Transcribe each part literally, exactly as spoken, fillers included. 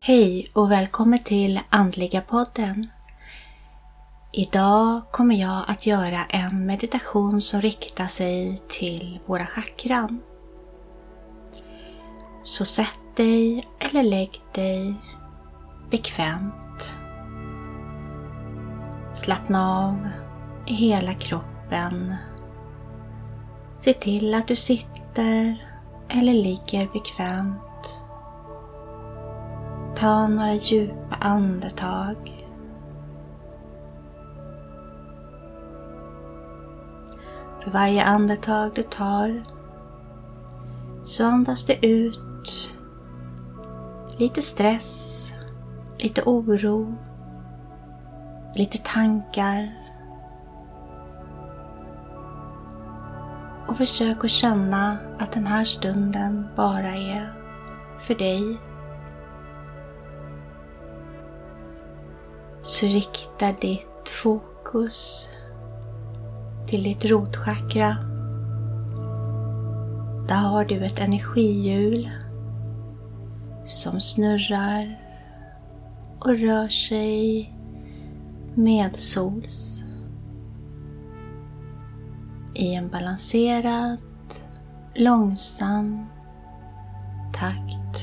Hej och välkommen till Andliga podden. Idag kommer jag att göra en meditation som riktar sig till våra chakran. Så sätt dig eller lägg dig bekvämt. Slappna av i hela kroppen. Se till att du sitter eller ligger bekvämt. Ta några djupa andetag. För varje andetag du tar så andas du ut lite stress, lite oro, lite tankar. Och försök att känna att den här stunden bara är för dig. Så rikta ditt fokus till ditt rotchakra. Där har du ett energihjul som snurrar och rör sig medsols i en balanserad, långsam takt.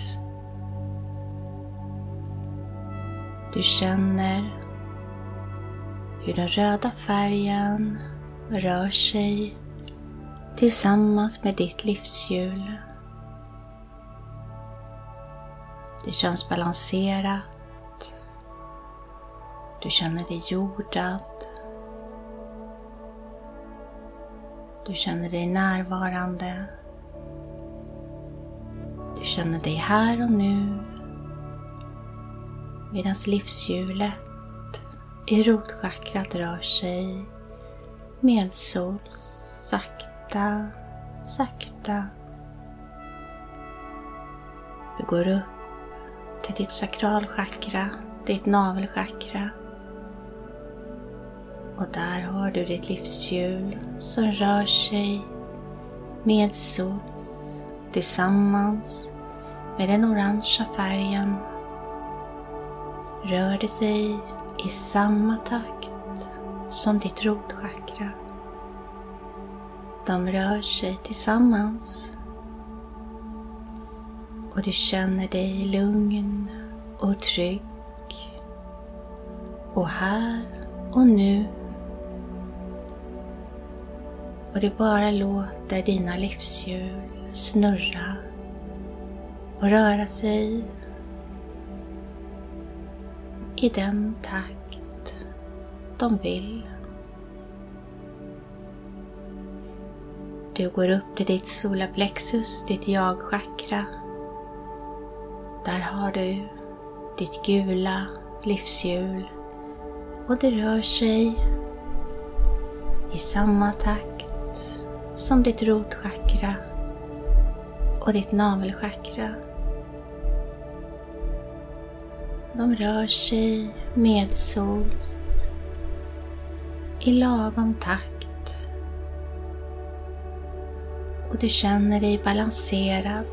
Du känner hur den röda färgen rör sig tillsammans med ditt livshjul. Det känns balanserat. Du känner dig jordad. Du känner dig närvarande. Du känner dig här och nu. Medan livshjulet i rotchakrat rör sig medsols, sakta, sakta. Du går upp till ditt sakralchakra, ditt navelchakra. Och där har du ditt livshjul som rör sig medsols tillsammans med den orangea färgen. Rör det sig i samma takt som ditt rotchakra. De rör sig tillsammans. Och du känner dig lugn och trygg. Och här och nu. Och du bara låter dina livshjul snurra och röra sig i den takt de vill. Du går upp till ditt solarplexus, ditt jag-chakra. Där har du ditt gula livshjul och det rör sig i samma takt som ditt rotchakra och ditt navelchakra. De rör sig medsols i lagom takt och du känner dig balanserad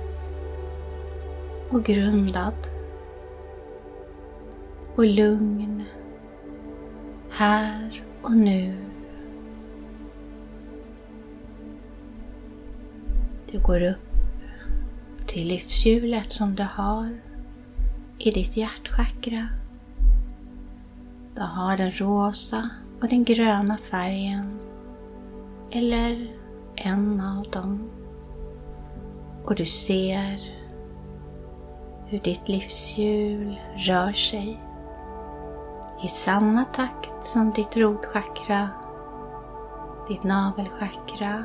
och grundad och lugn här och nu. Du går upp till livshjulet som du har i ditt hjärtchakra. Du har den rosa och den gröna färgen eller en av dem. Och du ser hur ditt livshjul rör sig i samma takt som ditt rotchakra, ditt navelchakra,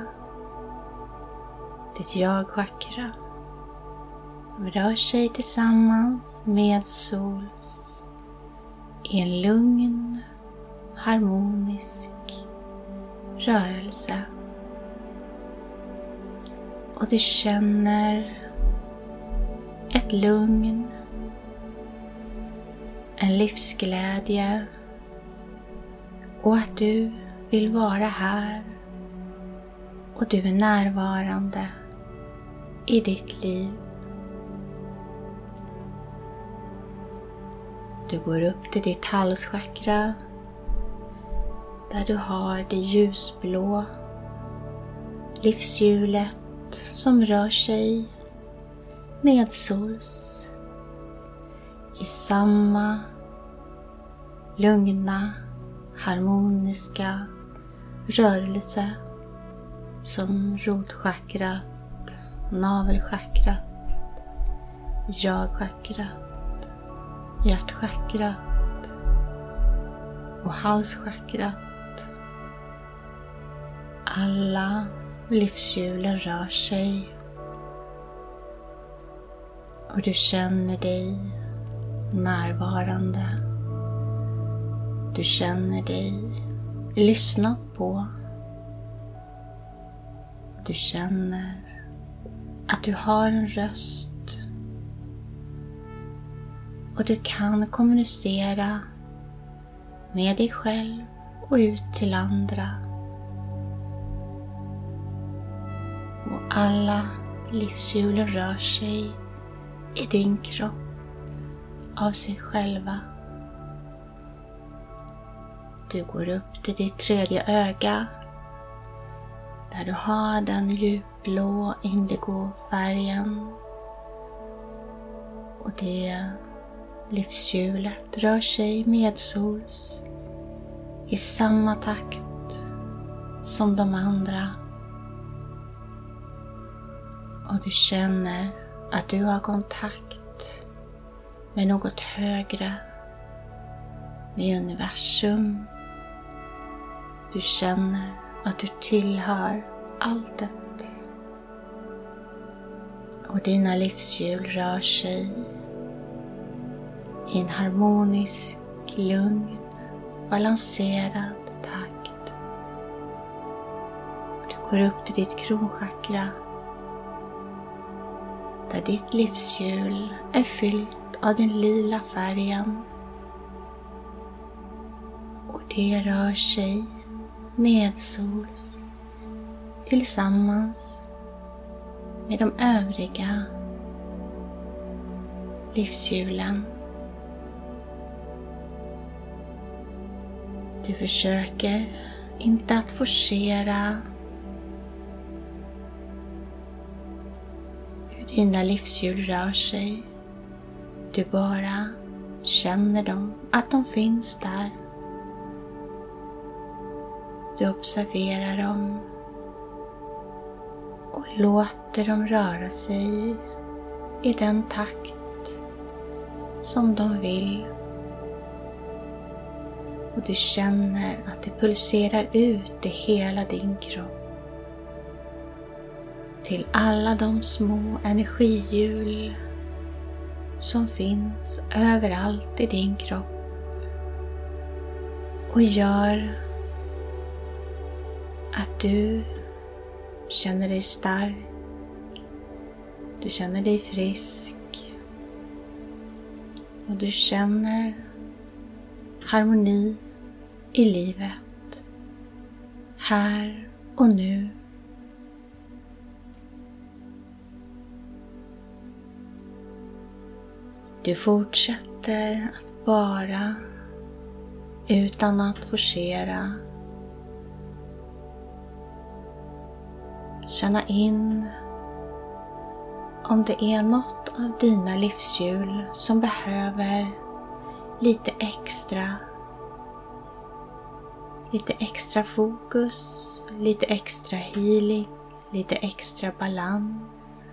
ditt jag-chakra. De rör sig tillsammans medsols i en lugn, harmonisk rörelse. Och du känner ett lugn, en livsglädje och att du vill vara här och du är närvarande i ditt liv. Du går upp till ditt halschakra där du har det ljusblå livshjulet som rör sig medsols i samma lugna, harmoniska rörelse som rotchakrat, navelchakrat, jagchakrat, hjärtchakrat och halschakrat. Alla livshjulen rör sig och du känner dig närvarande. Du känner dig lyssnad på. Du känner att du har en röst och du kan kommunicera med dig själv och ut till andra. Och alla livshjulen rör sig i din kropp av sig själva. Du går upp till ditt tredje öga där du har den djupblå indigofärgen och det livshjulet rör sig medsols i samma takt som de andra. Och du känner att du har kontakt med något högre, med universum. Du känner att du tillhör alltet. Och dina livshjul rör sig i en harmonisk, lugn, balanserad takt. Och du går upp till ditt kronchakra där ditt livshjul är fyllt av den lila färgen. Och det rör sig medsols tillsammans med de övriga livshjulen. Du försöker inte att forcera hur dina livshjul rör sig. Du bara känner dem, att de finns där. Du observerar dem och låter dem röra sig i den takt som de vill. Och du känner att det pulserar ut i hela din kropp till alla de små energihjul som finns överallt i din kropp och gör att du känner dig stark, du känner dig frisk och du känner harmoni i livet, här och nu. Du fortsätter att bara, utan att forcera, känna in om det är något av dina livshjul som behöver lite extra, lite extra fokus, lite extra healing, lite extra balans.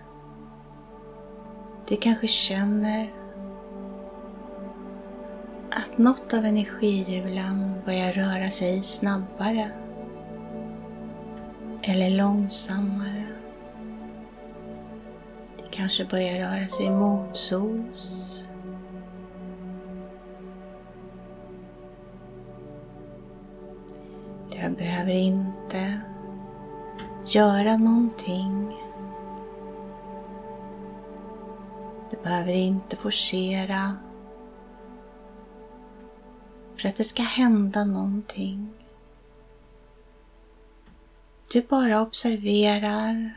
Du kanske känner att något av energihjulen börjar röra sig snabbare eller långsammare. Det kanske börjar röra sig motsols. Du behöver inte göra någonting. Du behöver inte forcera för att det ska hända någonting. Du bara observerar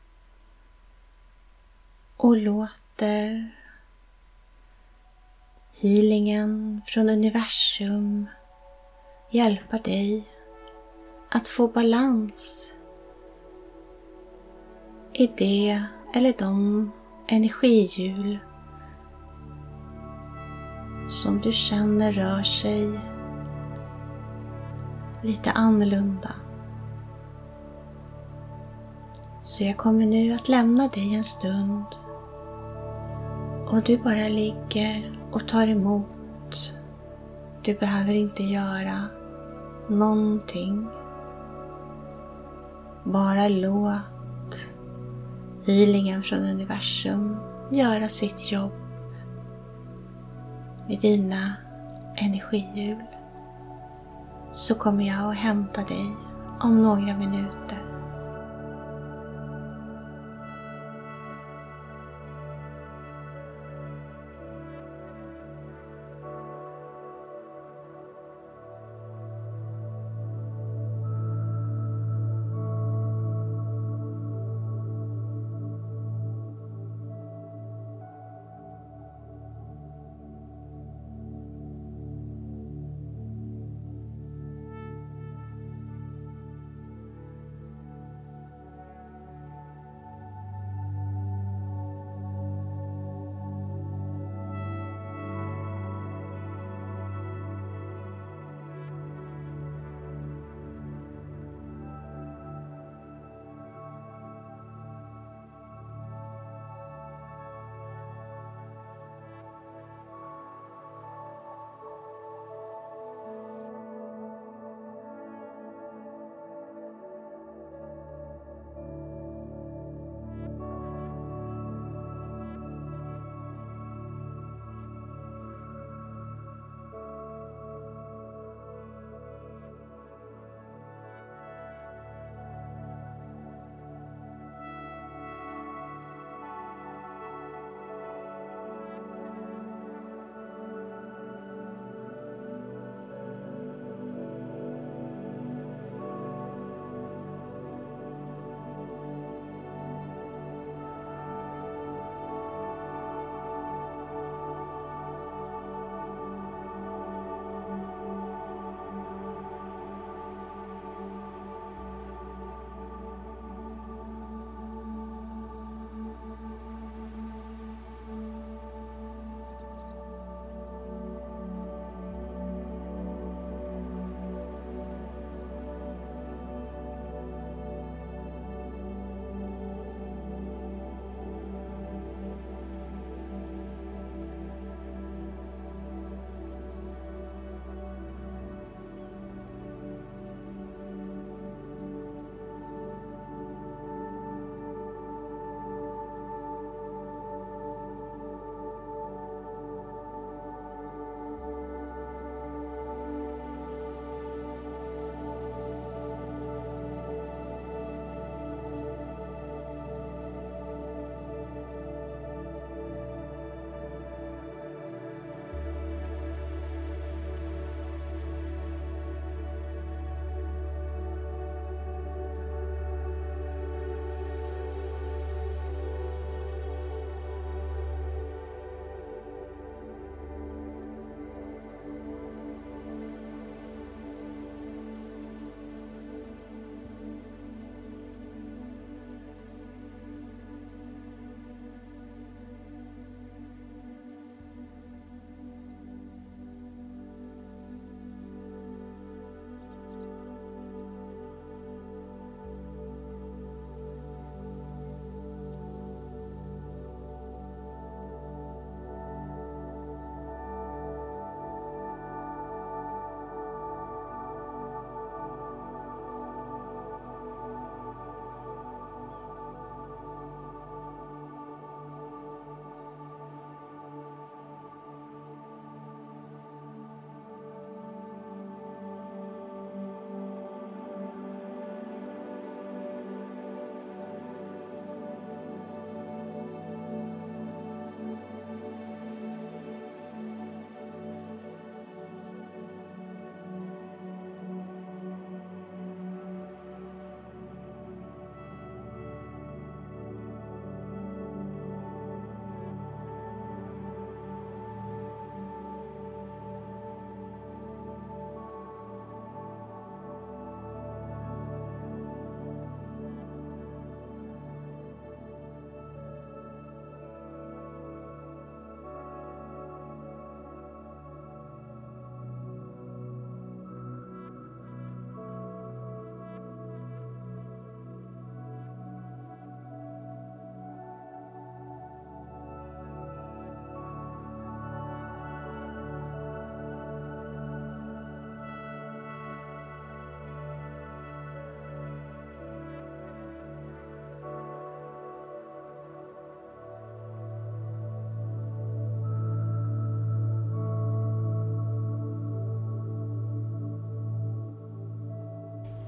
och låter healingen från universum hjälpa dig att få balans i det eller de energihjul som du känner rör sig lite annorlunda. Så jag kommer nu att lämna dig en stund och du bara ligger och tar emot. Du behöver inte göra någonting. Bara låt healingen från universum göra sitt jobb med dina energihjul. Så kommer jag att hämta dig om några minuter.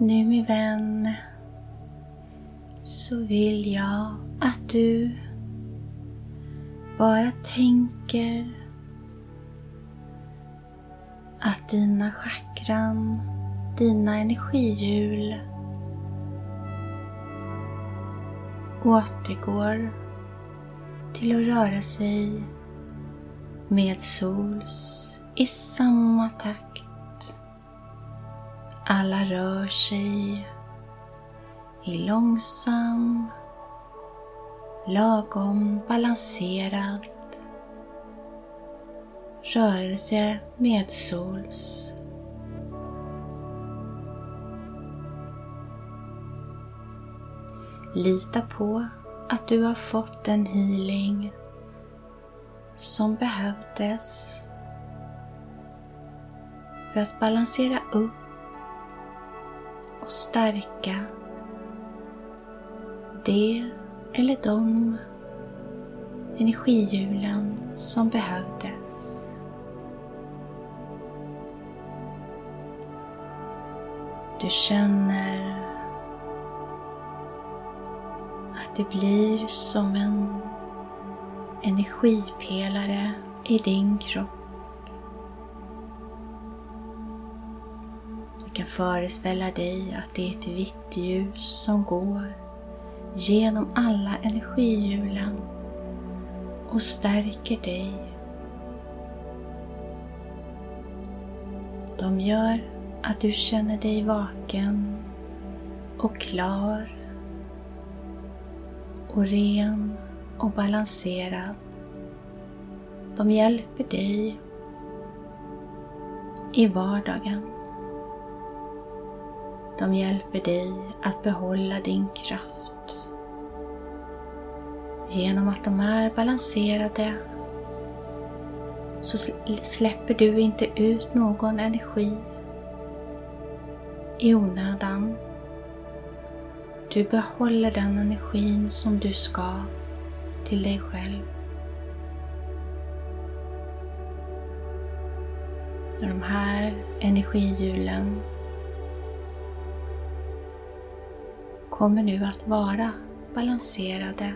Nu min vän, så vill jag att du bara tänker att dina chakran, dina energihjul återgår till att röra sig med sols i samma takt. Alla rör sig i långsam, lagom balanserad rörelse med sols. Lita på att du har fått en healing som behövdes för att balansera upp och stärka det eller de energihjulen som behövdes. Du känner att det blir som en energipelare i din kropp. Du kan föreställa dig att det är ett vitt ljus som går genom alla energihjulen och stärker dig. De gör att du känner dig vaken och klar och ren och balanserad. De hjälper dig i vardagen. De hjälper dig att behålla din kraft. Genom att de är balanserade så släpper du inte ut någon energi i onödan. Du behåller den energin som du ska till dig själv. Och de här energihjulen kommer nu att vara balanserade.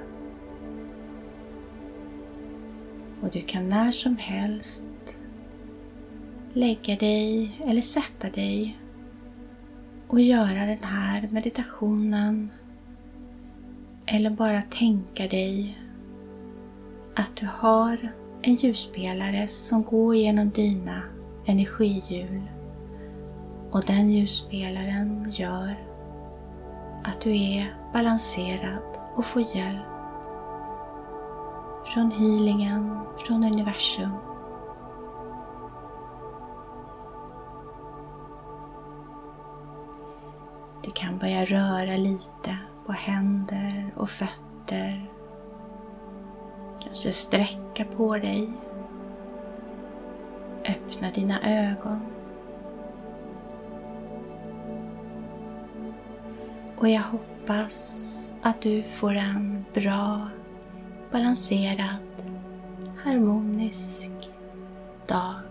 Och du kan när som helst lägga dig eller sätta dig och göra den här meditationen, eller bara tänka dig att du har en ljusspelare som går genom dina energihjul, och den ljusspelaren gör att du är balanserad och får hjälp från healingen, från universum. Du kan börja röra lite på händer och fötter. Kanske sträcka på dig. Öppna dina ögon. Och jag hoppas att du får en bra, balanserad, harmonisk dag.